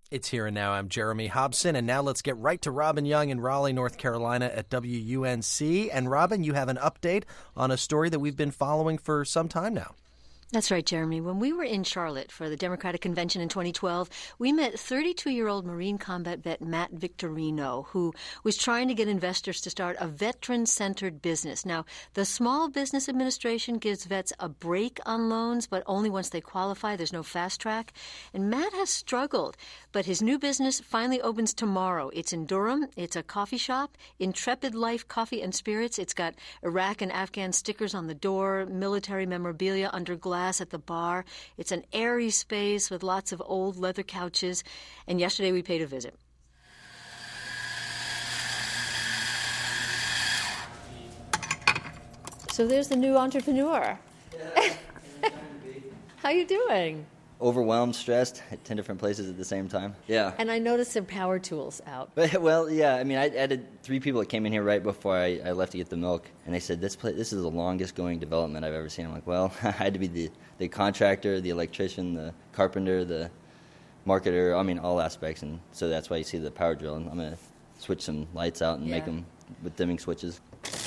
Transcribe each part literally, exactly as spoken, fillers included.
It's Here and Now. I'm Jeremy Hobson, and now let's get right to Robin Young in Raleigh, North Carolina at W U N C. And Robin, you have an update on a story that we've been following for some time now. That's right, Jeremy. When we were in Charlotte for the Democratic Convention in twenty twelve, we met thirty-two-year-old Marine combat vet Matt Victorino, who was trying to get investors to start a veteran-centered business. Now, the Small Business Administration gives vets a break on loans, but only once they qualify. There's no fast track. And Matt has struggled, but his new business finally opens tomorrow. It's in Durham. It's a coffee shop, Intrepid Life Coffee and Spirits. It's got Iraq and Afghan stickers on the door, military memorabilia under glass at the bar. It's an airy space with lots of old leather couches. And yesterday we paid a visit. So there's the new entrepreneur. Yeah, How you doing? overwhelmed, stressed at ten different places at the same time. Yeah. And I noticed some power tools out. But, well, yeah, I mean, I added three people that came in here right before I, I left to get the milk, and they said, this place, this is the longest going development I've ever seen. I'm like, well, I had to be the, the contractor, the electrician, the carpenter, the marketer, I mean, all aspects, and so that's why you see the power drill. And I'm going to switch some lights out and Yeah. make them with dimming switches.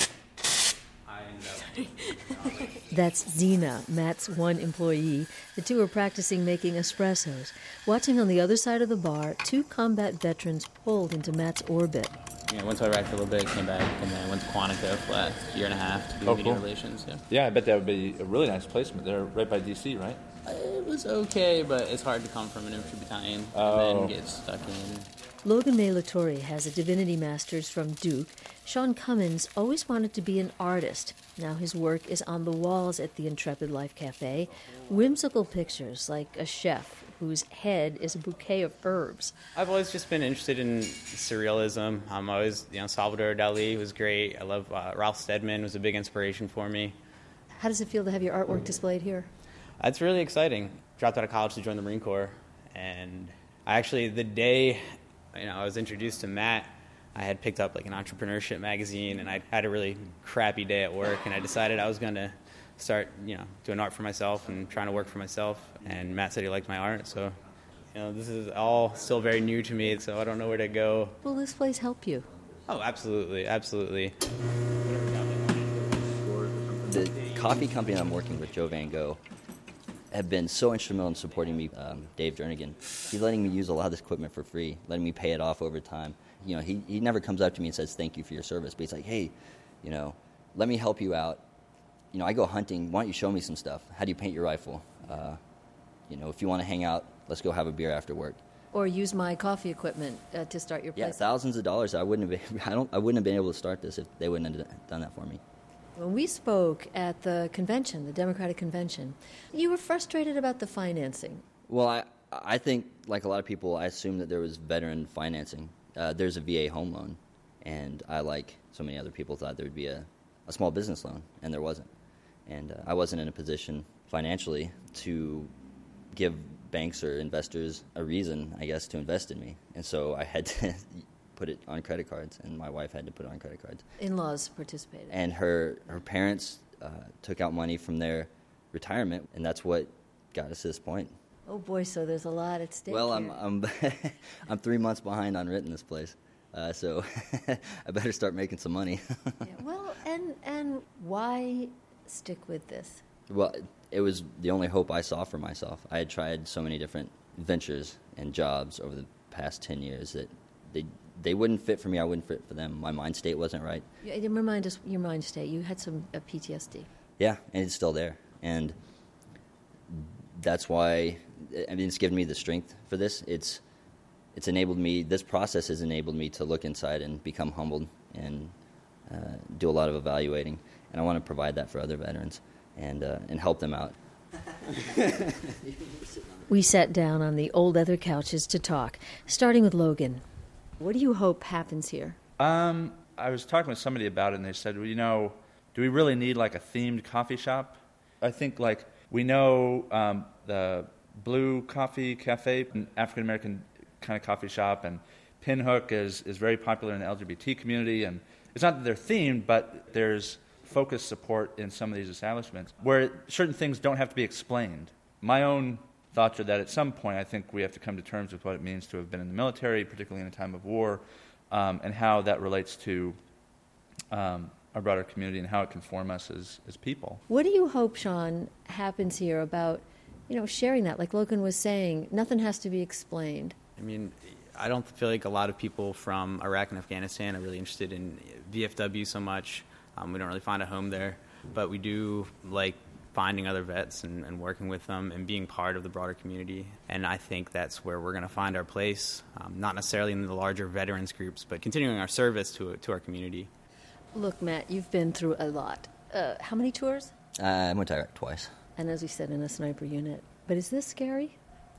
That's Zena, Matt's one employee. The two are practicing making espressos. Watching on the other side of the bar, two combat veterans pulled into Matt's orbit. Yeah, I went to Iraq for a little bit, came back, and then I went to Quantico for the last year and a half to do Oh, media cool. relations. Yeah. Yeah, I bet that would be a really nice placement. They're right by D C, right? It was okay, but it's hard to come from an infantry battalion Oh. and then get stuck in. Logan May Latorre has a divinity master's from Duke. Sean Cummins always wanted to be an artist. Now his work is on the walls at the Intrepid Life Cafe. Whimsical pictures like a chef whose head is a bouquet of herbs. I've always just been interested in surrealism. I'm always, you know, Salvador Dali was great. I love uh, Ralph Steadman was a big inspiration for me. How does it feel to have your artwork displayed here? It's really exciting. Dropped out of college to join the Marine Corps, and I actually, the day you know I was introduced to Matt, I had picked up like an entrepreneurship magazine, and I had a really crappy day at work, and I decided I was going to start, you know, doing art for myself and trying to work for myself. And Matt said he liked my art, so you know, this is all still very new to me, so I don't know where to go. Will this place help you? Oh, absolutely, absolutely. The coffee company I'm working with, Joe Van Gogh, have been so instrumental in supporting me. Um, Dave Jernigan, he's letting me use a lot of this equipment for free, letting me pay it off over time. You know, he, he never comes up to me and says thank you for your service, but he's like, hey, you know, let me help you out. You know, I go hunting. Why don't you show me some stuff? How do you paint your rifle? Uh, you know, if you want to hang out, let's go have a beer after work. Or use my coffee equipment uh, to start your Yeah, place? thousands of dollars. I wouldn't have. Been, I don't. I wouldn't have been able to start this if they wouldn't have done that for me. When we spoke at the convention, the Democratic Convention, you were frustrated about the financing. Well, I I think, like a lot of people, I assumed that there was veteran financing. Uh, there's a V A home loan, and I, like so many other people, thought there would be a, a small business loan, and there wasn't. And uh, I wasn't in a position financially to give banks or investors a reason, I guess, to invest in me. And so I had to put it on credit cards, and my wife had to put it on credit cards. In-laws participated. And her, her parents uh, took out money from their retirement, and that's what got us to this point. Oh boy, so there's a lot at stake Well, here. I'm I'm I'm three months behind on renting this place, uh, so I better start making some money. Yeah, well, and and why stick with this? Well, it was the only hope I saw for myself. I had tried so many different ventures and jobs over the past ten years that they they wouldn't fit for me. I wouldn't fit for them. My mind state wasn't right. Yeah, remind us your mind state. You had some uh, P T S D. Yeah, and it's still there, and that's why. I mean, it's given me the strength for this. It's it's enabled me. This process has enabled me to look inside and become humbled and uh, do a lot of evaluating. And I want to provide that for other veterans and uh, and help them out. We sat down on the old leather couches to talk, starting with Logan. What do you hope happens here? Um, I was talking with somebody about it, and they said, well, you know, do we really need like a themed coffee shop? I think like we know um, the Blue Coffee Cafe, an African-American kind of coffee shop, and Pinhook is, is very popular in the L G B T community, and it's not that they're themed, but there's focused support in some of these establishments where certain things don't have to be explained. My own thoughts are that at some point I think we have to come to terms with what it means to have been in the military, particularly in a time of war, um, and how that relates to um, our broader community and how it can form us as, as people. What do you hope, Sean, happens here about, you know, sharing that? Like Logan was saying, nothing has to be explained. I mean, I don't feel like a lot of people from Iraq and Afghanistan are really interested in V F W so much. Um, we don't really find a home there, but we do like finding other vets and, and working with them and being part of the broader community. And I think that's where we're going to find our place, um, not necessarily in the larger veterans groups, but continuing our service to to our community. Look, Matt, you've been through a lot. Uh, how many tours? Uh, I went to Iraq twice. And as we said, in a sniper unit. But is this scary?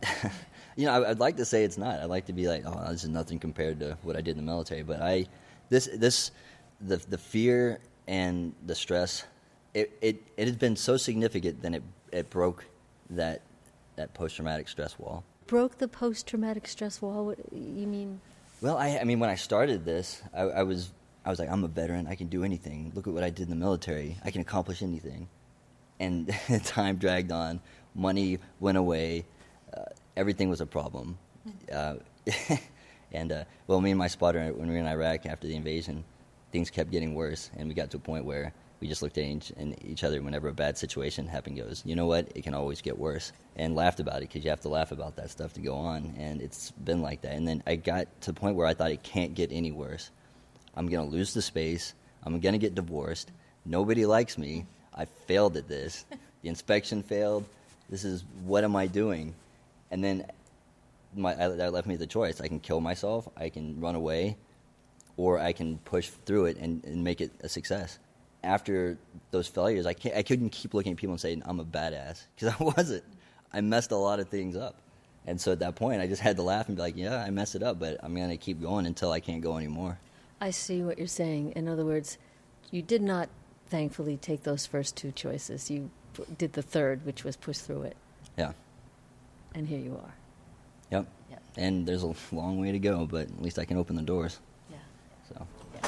You know, I, I'd like to say it's not. I'd like to be like, oh, this is nothing compared to what I did in the military. But I, this, this, the the fear and the stress, it it, it has been so significant that it it broke that that post traumatic stress wall. Broke the post traumatic stress wall? What you mean? Well, I, I mean, when I started this, I, I was I was like, I'm a veteran. I can do anything. Look at what I did in the military. I can accomplish anything. And time dragged on. Money went away. Uh, everything was a problem. Uh, and, uh, well, me and my spotter, when we were in Iraq after the invasion, things kept getting worse. And we got to a point where we just looked at each, and each other whenever a bad situation happened, goes, you know what, it can always get worse. And laughed about it, because you have to laugh about that stuff to go on. And it's been like that. And then I got to the point where I thought it can't get any worse. I'm going to lose the space. I'm going to get divorced. Nobody likes me. I failed at this. The inspection failed. This is, what am I doing? And then my, that left me the choice. I can kill myself, I can run away, or I can push through it and, and make it a success. After those failures, I, can't, I couldn't keep looking at people and saying, I'm a badass, because I wasn't. I messed a lot of things up. And so at that point, I just had to laugh and be like, yeah, I messed it up, but I'm going to keep going until I can't go anymore. I see what you're saying. In other words, you did not, thankfully, take those first two choices. You p- did the third, which was push through it. Yeah. And here you are. Yep. Yep. And there's a long way to go, but at least I can open the doors. Yeah. So.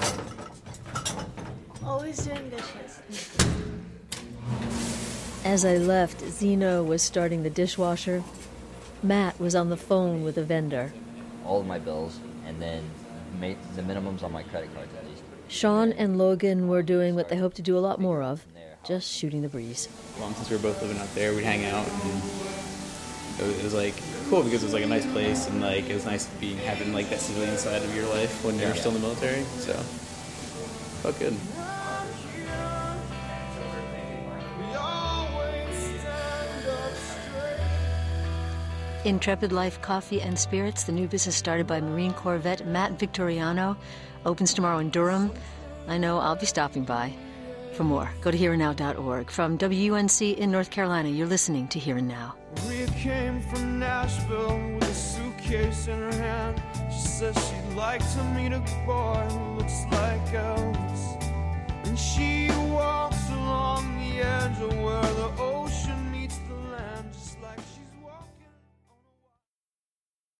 Yeah. Always doing dishes. As I left, Zeno was starting the dishwasher. Matt was on the phone with a vendor. All of my bills, and then ma- the minimums on my credit cards at least. Sean and Logan were doing what they hope to do a lot more of, just shooting the breeze. Well, since we were both living out there, we'd hang out, and it was, it was like cool because it was like a nice place, and like it was nice being having like that civilian side of your life when you're Yeah. still in the military. So felt good. Intrepid Life Coffee and Spirits, the new business started by Marine Corps vet Matt Victoriano, opens tomorrow in Durham. I know I'll be stopping by. For more, go to here and now dot org. From W U N C in North Carolina, you're listening to Here and Now. Maria came from Nashville with a suitcase in her hand. She says she'd like to meet a boy who looks like Elvis. And she was